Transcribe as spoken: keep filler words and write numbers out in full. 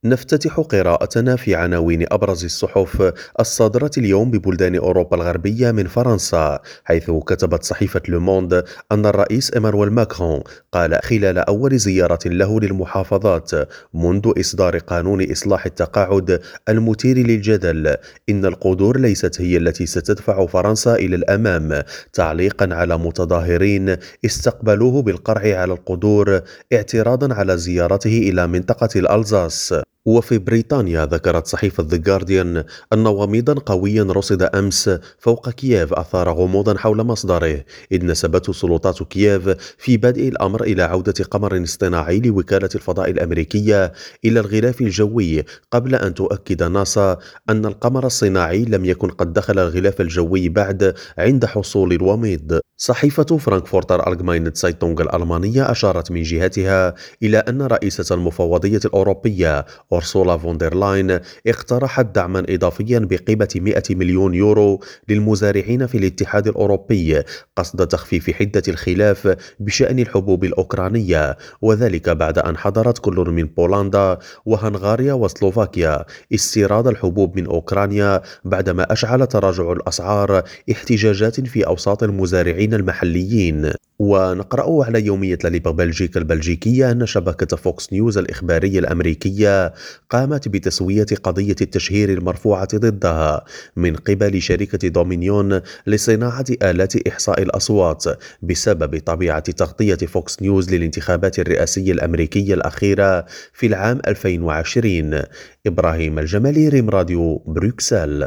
نفتتح قراءتنا في عناوين أبرز الصحف الصادرة اليوم ببلدان أوروبا الغربية من فرنسا، حيث كتبت صحيفة لوموند أن الرئيس إيمانويل ماكرون قال خلال أول زيارة له للمحافظات منذ إصدار قانون إصلاح التقاعد المثير للجدل إن القدور ليست هي التي ستدفع فرنسا إلى الأمام، تعليقا على متظاهرين استقبلوه بالقرع على القدور اعتراضا على زيارته إلى منطقة الألزاس. وفي بريطانيا ذكرت صحيفة The Guardian أن وميضا قويا رصد أمس فوق كييف أثار غموضا حول مصدره، إذ نسبته سلطات كييف في بدء الأمر إلى عودة قمر اصطناعي لوكالة الفضاء الأمريكية إلى الغلاف الجوي، قبل أن تؤكد ناسا أن القمر الصناعي لم يكن قد دخل الغلاف الجوي بعد عند حصول الوميض. صحيفة فرانكفورتر ألغماينت سايتونغ الألمانية أشارت من جهتها إلى أن رئيسة المفوضية الأوروبية أورسولا فوندر لاين اقترحت دعما إضافيا بقيمة مئة مليون يورو للمزارعين في الاتحاد الأوروبي قصد تخفيف حدة الخلاف بشأن الحبوب الأوكرانية، وذلك بعد أن حضرت كل من بولندا وهنغاريا وسلوفاكيا استيراد الحبوب من أوكرانيا بعدما أشعل تراجع الأسعار احتجاجات في أوساط المزارعين المحليين. ونقرأ على يومية لاليبر بلجيكا البلجيكية أن شبكة فوكس نيوز الإخبارية الأمريكية قامت بتسوية قضية التشهير المرفوعة ضدها من قبل شركة دومينيون لصناعة آلات إحصاء الأصوات بسبب طبيعة تغطية فوكس نيوز للانتخابات الرئاسية الأمريكية الأخيرة في العام ألفين وعشرين. إبراهيم الجمالي، ريم راديو، بروكسل.